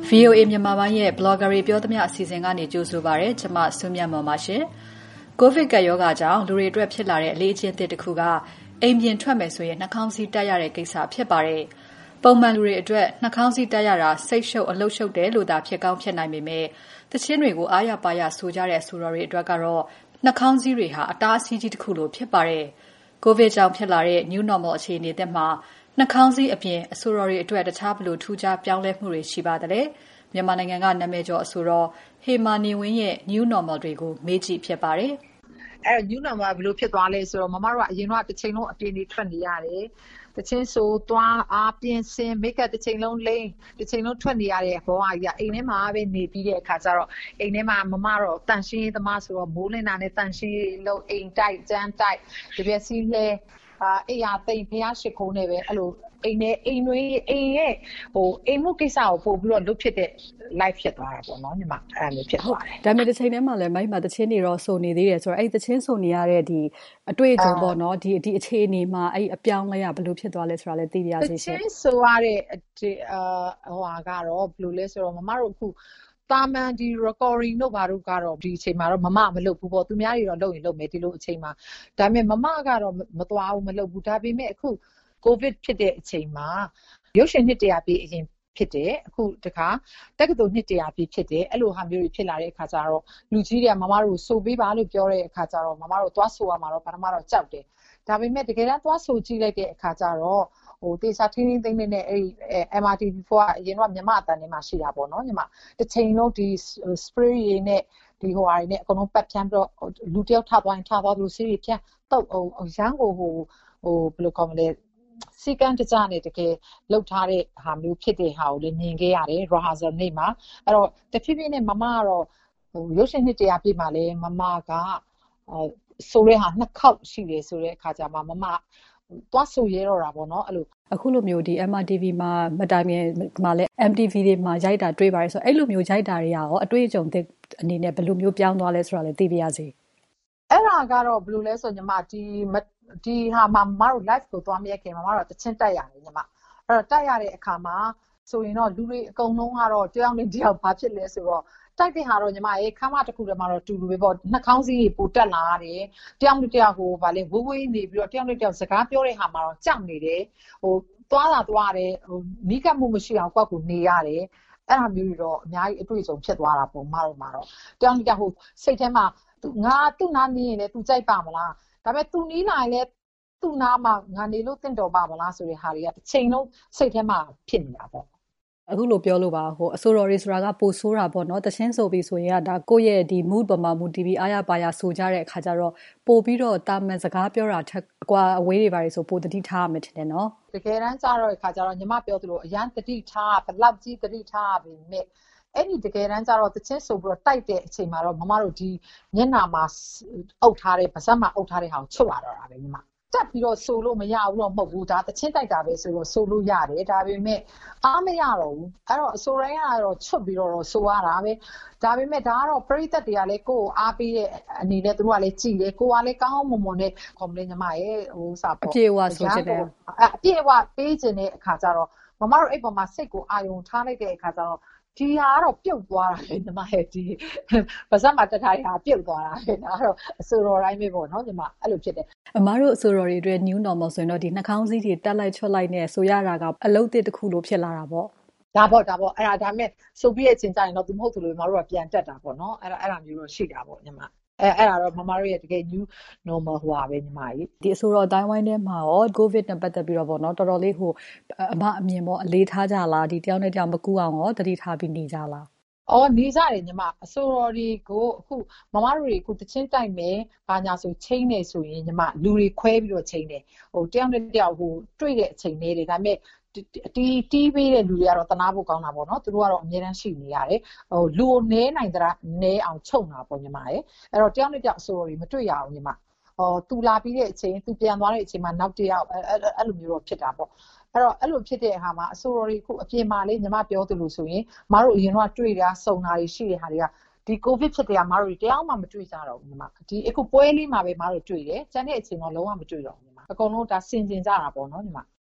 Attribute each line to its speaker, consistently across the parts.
Speaker 1: VOA မြန်မာပိုင်းရဲ့ blogger တွေပြောသမျှအစီအစဉ်ကနေကြိုဆိုပါရစေ။ကျွန်မစုမြတ်မော်ပါရှင်။ ကိုဗစ်ကပ်ရောဂါကြောင့်လူတွေအတွက်ဖြစ်လာတဲ့အလေးအကျင့်တစ်ခုကအိမ်ပြင်ထွက်မယ်ဆိုရင်နှာခေါင်းစည်းတပ်ရတဲ့ကိစ္စဖြစ်ပါတယ်။ပုံမှန်လူတွေအတွက်နှာခေါင်းစည်းတပ်ရတာစိတ်ရှုပ်အလုပ်ရှုပ်တယ်လို့သာဖြစ်ကောင်းဖြစ်နိုင်ပေမဲ့သချင်းတွေကိုအားရပါရဆိုကြတဲ့ဆိုတော်တွေအတွက်ကတော့နှာခေါင်းစည်းတွေဟာအတားအဆီးကြီးတစ်ခုလိုဖြစ်ပါတယ်။ကိုဗစ်ကြောင့်ဖြစ်လာတဲ့ new normal အခြေအနေသစ်မှာနှာခေါင်းစည်းအပြင်အဆိုတော်တွေအတွက်တခြားဘယ်လိုထူးခြားပြောင်းလဲမှုတွေရှိပါသလဲ။မြန်မာနိုင်ငံကနာမည်ကျော်အဆိုတော်ဟေမာနေဝင်းရဲ့ new normal တွေကိုမေးကြည့်ဖြစ်ပါတယ်
Speaker 2: ။new normal ဘယ်လိုဖြစ်သွားလဲဆိုတော့မမတို့ကအရင်ကတစ်ချိန်လုံးအပြင်နေထွက်နေရတယ်။တချင်းဆိုသွားအားပြင်ဆင် make up တစ်ချိန်လုံးလိမ့်တစ်ချိန်လုံးထွက်နေရတဲ့ဘောကကြီးအိမ်ထဲမှာပဲနေပြီးတဲ့အခါကျတော့အိမ်ထဲမှာမမတော့တန်ရှင်းရေးသမားဆိုတော့မိုးလင်းတာနဲ့တန်ရှင်းရေးလုံးအိမ်တိုက်ကျန်းတိုက်တပြက်စီးလဲအိမ်ရသိမ့်ဖျားရှိခိုးနေပဲအဲ့လိုအိမ်ရဲ့အိမ်မှုကိစ္စကိုပို့ပြီးတော့လုပ်ဖြစ်တဲ့ live ဖြစ်သွားတာပေါ့နော်ညီမအဲ့လိုဖြစ်သွားတယ်
Speaker 1: ဒါပေမဲ့တစ်ချိန်တည်းမှာလည်းမိုက်မှာတချင်းတွေတော့စုံနေသေးတယ်ဆိုတော့အဲ့တချင်းစုံနေရတဲ့ဒီအတွေ့အကြုံပေါ့နော်ဒီအခြေအနေမှာအဲ့အပြောင်းလဲရဘယ်လိုဖြစ်သွားလဲဆိုတာလည်းသိပြရစီရှင်
Speaker 2: တချင်းဆိုရတဲ့ကတော့ဘယ်လိုလဲဆိုတော့မမတို့အခုတာမန်ဒီ recording တို့ဘာတို့ကတော့ဒီအချိန်မှာတော့မမမလုပ်ဘူးပေါ့သူများတွေတော့လုပ်ရင်လုပ်မယ်ဒီလိုအချိန်မှာဒါပေမဲ့မမကတော့မသွားဘူးမလုပ်ဘူးဒါပေမဲ့အခုကိုဗစ်ဖြစ်တဲ့အချိန်မှာရုပ်ရှင်နှစ်100ပြည့်အရင်ဖြစ်တယ်အခုတခါတက္ကသိုလ်နှစ်100ပြည့်ဖြစ်တယ်အဲ့လိုဟာမျိုးတွေဖြစ်လာတဲ့အခါကျတော့လူကြီးတွေကမမတို့ဆိုပေးပါလို့ပြောတဲ့အခါကျတော့မမတို့သွားဆိုရမှာတော့ပထမတော့ကြောက်တယ်ဒါပေမဲ့တကယ်တမ်းသွားဆိုကြည့်လိုက်တဲ့အခါကျတော့တေစာထင်းထင်းသိမ့်နဲ့အဲ့ MRTV4 ကအရင်ကမြန်မာအတန်းထဲမှာရှိတာပေါ့နော်ညီမတစ်ချိန်လုံးဒီ spray တွေနဲ့ဒီဟိုဟာတွေနဲ့အကုန်လုံးပတ်ဖြန်းပြီးတော့လူတယောက်ထသွားရင်ထသွားလို့စီးတွေဖြန်းတော့ရန်ကိုဘယ်လိုခေါ်မလဲစီကံတကြနဲ့တကယ်လှုပ်ထားတဲ့ဟာမျိုးဖြစ်တဲ့ဟာကိုလည်းမြင်ခဲ့ရတယ် rehearsal နေ့မှာအဲ့တော့တဖြည်းဖြည်းနဲ့မမကတော့ရုပ်ရှင်နှစ်100ပြည့်မှာလည်းမမကဆိုတဲ့ဟာ2ခေါက်ရှိတယ်ဆိုတဲ့အခါကျမှမမသွားဆိုရဲတော့တာပေါ့နော်အဲ့လို
Speaker 1: အခုလိုမျိုးဒီ MRTV မှာမတိုင်မီမှာလည်း MTV တွေမှာရိုက်တာတွေ့ပါတယ်ဆိုတော့အဲ့လိုမျိုးရိုက်တာတွေရောအတွေ့အကြုံသစ်အနေနဲ့ဘယ်လိုမျိုးပြောင်းသွားလဲဆိုတာလည်းသိပြရစီ
Speaker 2: အဲ့ဒါကတော့ဘယ်လိုလဲဆိုညီမဒီဟာမှာမတို့ live ကိုသွားမရခင်မတို့တချင်းတက်ရတယ်ညီမအဲ့တော့တက်ရတဲ့အခါမှာဆိုရင်တော့လူတွေအကုန်လုံးကတော့တယောက်နဲ့တယောက်ဘာဖြစ်လဲဆိုတော့တိုက်တဲ့ဟာတော့ညီမရေခမ်းမတစ်ခုတည်းမှာတော့တူလူပဲပေါ့နှာခေါင်းစည်းကြီးပိုတက်လာရတယ်တယောက်နဲ့တယောက်ဗာလေဝေးနေပြီးတော့တယောက်နဲ့တယောက်စကားပြောတဲ့ဟာမှာတော့ကြောက်နေတယ်သွားတယ်နီးကပ်မှုမရှိအောင်ကွက်ကိုနေရတယ်အဲ့ဒါမျိုးတွေတော့အများကြီးအတွေ့အကြုံဖြစ်သွားတာပေါ့မတို့မှာတော့တယောက်နဲ့တယောက်စိတ်ထဲမှာငါသူ့နားနေရင်လည်းသူကြိုက်ပါမလားဒါပေမဲ့သူနီးလာရင်လည်းသူ့နားမှာငါနေလို့တင့်တော်ပါမလားဆိုတဲ့ဟာတွေကတစ်ချိန်လုံးစိတ်ထဲမှာဖြစ်နေတာပေါ့
Speaker 1: အခုလိုပြောလို့ပါအဆိုတော်တွေဆိုတာကပိုဆိုးတာပေါ့နော်တချင်းဆိုပြီးဆိုရင်ကဒါကိုယ့်ရဲ့ဒီ mood ပေါ်မှာ mood TV အားရပါရဆိုကြတဲ့အခါကျတော့ပို့ပြီးတော့တာမန်စကားပြောတာထက်ကွာအဝေးတွေပါဆိုပိုတတိထားရမယ်ထင်တယ်နော်
Speaker 2: တကယ်တမ်းကျတော့အခါကျတော့ညီမပြောသလိုအရန်တတိထားဘလောက်ကြီးတတိထားပြီမြစ်အဲ့ဒီတကယ်တမ်းကျတော့တချင်းဆိုပြီးတော့တိုက်တဲ့အချိန်မှာတော့မမတို့ဒီမျက်နှာမှာအုပ်ထားတဲ့ပါးစပ်မှာအုပ်ထားတဲ့ဟာကိုချုပ်ရတော့တာပဲညီမတက်ပြီးတော့ဆိုလို့မရဘူးတော့မဟုတ်ဘူးဒါတချင်းတိုက်တာပဲဆိုတော့ဆိုလို့ရတယ်ဒါပေမဲ့အားမရတော့ဘူးအဲ့တော့အဆိုရိုင်းကတော့ချွတ်ပြီးတော့ဆိုရတာပဲဒါပေမဲ့ဒါကတော့ပရိသတ်တွေကလည်းကိုယ့်ကိုအားပေးတဲ့အနေနဲ့သူတို့ကလည်းကြည်တယ်ကိုကလည်းကောင်းမွန်နဲ့ကွန်ပလင်းညီမရဲ့
Speaker 1: စာပေါ့အပြေဝဆိုချင်တယ်
Speaker 2: အပြေဝပေးခြင်းတဲ့အခါကျတော့မမတို့အဲ့ပေါ်မှာစိတ်ကိုအာယုံထားလိုက်တဲ့အခါကျတော့ဒီဟာကတော့ပြုတ်သွားတာလေညီမရဲ့ဒီပါစက်မှာတက်ထားတာပြုတ်သွားတာလေဒါကတော့အဆိုတော်တိုင်းပဲပေါ့နော်ညီမအဲ့လိုဖြစ်တယ်
Speaker 1: အမားတို့အဆိုတော်တွေအတွက် new normal ဆိုရင်တော့ဒီနှာခေါင်းစည်းတွေတက်လိုက်ချွတ်လိုက်နဲ့ဆိုရတာကအလုပ်သစ်တစ်ခုလိုဖြစ်လာတာပေါ့
Speaker 2: ဒါပေါ့အဲ့ဒါဒါမဲ့ဆိုပြီးတဲ့အချိန်ကျရင်တော့သူမဟုတ်သူလို့မတို့ကပြန်တက်တာပေါ့နော်အဲ့ဒါမျိုးတော့ရှိတာပေါ့ညီမအဲ့ဒါတော့မမတို့ရဲ့တကယ် new normal ဟိုပါပဲညီမကြီး
Speaker 1: ဒီအဆိုတော်အတိုင်းဝိုင်းထဲမှာရော covid နဲ့ပတ်သက်ပြီးတော့ပေါ့နော်တော်တော်လေးအမအမြင်ပေါ့အလေးထားကြလားဒီတယောက်နဲ့တယောက်မကူအောင်ရောတတိထားပြီးနေကြလား
Speaker 2: နေကြတယ်ညီမအဆိုတော်တွေကိုအခုမမတို့တွေအခုတချင်းတိုက်မယ်ဘာညာဆိုချိန်နေဆိုရင်ညီမလူတွေခွဲပြီးတော့ချိန်တယ်တယောက်နဲ့တယောက်တွေ့တဲ့အချိန်လေးတွေဒါပေမဲ့တီးပေးတဲ့လူတွေကတော့တနာဖို့ကောင်းတာပေါ့နော်သူတို့ကတော့အများတန်းရှိနေရတယ်လူကိုနဲနိုင်တာနဲအောင်ခြုံတာပေါ့ညီမရဲ့အဲ့တော့တယောက်နဲ့တယောက်အဆိုတော်တွေမတွေ့ရအောင်ညီမသူလာပြီးတဲ့အချိန်သူပြန်သွားတဲ့အချိန်မှာနောက်တယောက်အဲ့လိုမျိုးတော့ဖြစ်တာပေါ့အဲ့တော့အဲ့လိုဖြစ်တဲ့ဟာမှာအဆိုတော်တွေအခုအပြင်မှာလေးညီမပြောသလိုဆိုရင်မတို့အရင်ကတွေ့တာစုံတာတွေရှိတဲ့ဟာတွေကဒီကိုဗစ်ဖြစ်တဲ့ကမတို့တယောက်မှမတွေ့ကြတော့ဘူးညီမဒီအခုပွဲလေးမှာပဲမတို့တွေ့တယ်ကျန်တဲ့အချိန်တော့လုံးဝမတွေ့တော့ဘူးညီမအကုန်လုံးဒါစင်ကြင်ကြတာပေါ့နော်ညီမ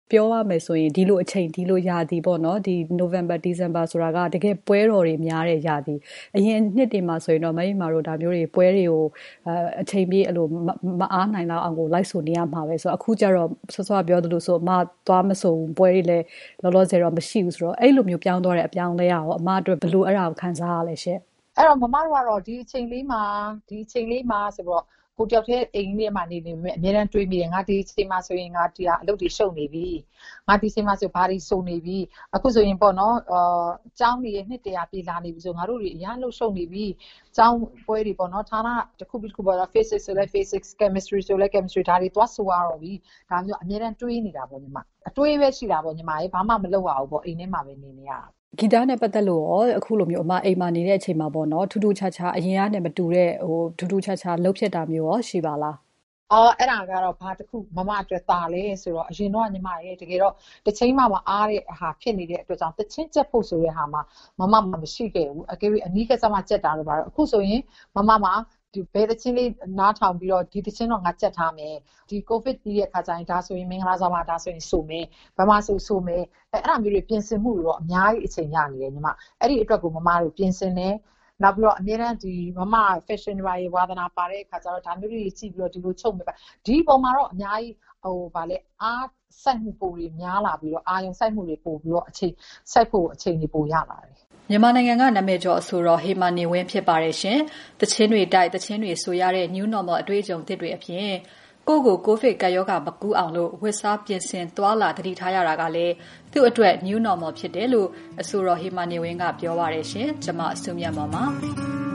Speaker 1: ပြောရမယ်ဆိုရင်ဒီလိုအချိန်ဒီလိုရာသီပေါ့နော်ဒီ November December ဆိုတာကတကယ်ပွဲတော်တွေများတဲ့ရာသီအရင်နှစ်တွေမှာဆိုရင်တော့မင်းမာတို့ဒါမျိုးတွေပွဲတွေကိုအချိန်ပြည့်အဲ့လိုမအားနိုင်တော့အောင်ကိုလိုက်ဆိုနေရမှာပဲဆိုတော့အခုကျတော့စောပြောသလိုဆိုအမသွားမဆိုဘူးပွဲတွေလည်းလောလောဆယ်တော့မရှိဘူးဆိုတော့အဲ့လိုမျိုးပြောင်းသွားတဲ့အပြောင်းလဲရအောင်အမအတွက်ဘယ်လိုအဲ့ဒါကိုခံစားရလဲရှင့်
Speaker 2: အဲ့တော့မမတို့ကတော့ဒီအချိန်လေးမှာဆိုတော့ကိုတယောက်တည်းအိမ်ထဲမှာနေအများတန်းတွေးမိတယ်ငါဒီအချိန်မှာဆိုရင်ငါဒီအလုပ်တွေရှုပ်နေပြီငါဒီအချိန်မှာဆိုဘာတွေစုံနေပြီအခုဆိုရင်ပေါ့နော်ကျောင်းကြီးရဲ့နှစ်တရာပြေလာနေပြီဆိုငါတို့တွေအများလို့ရှုပ်နေပြီကျောင်းပွဲတွေပေါ့နော်ဌာနတစ်ခုပြီးတစ်ခုပေါ့နော် physics ဆိုလဲ physics chemistry ဆိုလဲ chemistry ဒါတွေသွားဆိုရတော့ပြီဒါမျိုးအများတန်းတွေးနေတာပေါ့ညီမအတွေးပဲရှိတာပေါ့ညီမရေဘာမှမလုပ်ရဘူးပေါ့အိမ်ထဲမှာပဲနေနေရတာ
Speaker 1: ဂီတနဲ့ပတ်သက်လို့ရောအခုလိုမျိုးအမအိမ်မှာနေတဲ့အချိန်မှာပေါ့နော်ထူးထူးခြားခြားအရင်ကနဲ့မတူတဲ့ထူးထူးခြားခြားလှုပ်ဖြစ်တာမျိုးရောရှိပါလား
Speaker 2: အဲ့ဒါကတော့ဘာတစ်ခုမမအတွက်တာလဲဆိုတော့အရင်တော့ညီမရဲ့တကယ်တော့တစ်ချိန်မှမအားတဲ့ဟာဖြစ်နေတဲ့အတွက်ကြောင့်တချင်းချက်ဖို့ဆိုတဲ့ဟာမှာမမမရှိခဲ့ဘူးအကယ်၍အနီးကစားမှချက်တာတော့ပါတော့အခုဆိုရင်မမမှာဒီဘယ်တချင်းလေးနားထောင်ပြီးတော့ဒီတချင်းတော့ငါချက်ထားမယ်ဒီ covid ပြီးတဲ့အခါကျရင်ဒါဆိုရင်မင်္ဂလာဆောင်မှာဒါဆိုရင်ဆိုမယ်ဘာမှဆိုမယ်အဲ့ဒါမျိုးတွေပြင်ဆင်မှုတော့အများကြီးအချိန်ရနေတယ်ညီမအဲ့ဒီအတွက်ကိုမမတို့ပြင်ဆင်နေနောက်ပြီးတော့အများအားဒီမမ fashion တွေဝါသနာပါတဲ့အခါကျတော့ဒါမျိုးတွေကြည့်ပြီးတော့ဒီလိုချုပ်မယ်ဒီပုံမှာတော့အများကြီးဗာလဲအားစိုက်မှုပုံတွေများလာပြီးတော့အာရုံစိုက်မှုတွေပို့ပြီးတော့အချိန်စိုက်ဖို့အချိန်တွေပိုရလာတယ်
Speaker 1: မြန်မာနိုင်ငံကနာမည်ကျော်အဆိုတော်ဟေမာနေဝင်းဖြစ်ပါတယ်ရှင်။တချင်းတွေတိုက်တချင်းတွေဆိုရတဲ့ new normal အတွေ့အကြုံသစ်တွေအပြင်ကိုဗစ်ကပ်ရောဂါမကူးအောင်လို့ဝတ်စားပြင်ဆင်သွားလာတတိထားရတာကလည်းသူ့အတွက် new normal ဖြစ်တယ်လို့အဆိုတော်ဟေမာနေဝင်းကပြောပါတယ်ရှင်။ကျွန်မအစုမြတ်မောင်ပါ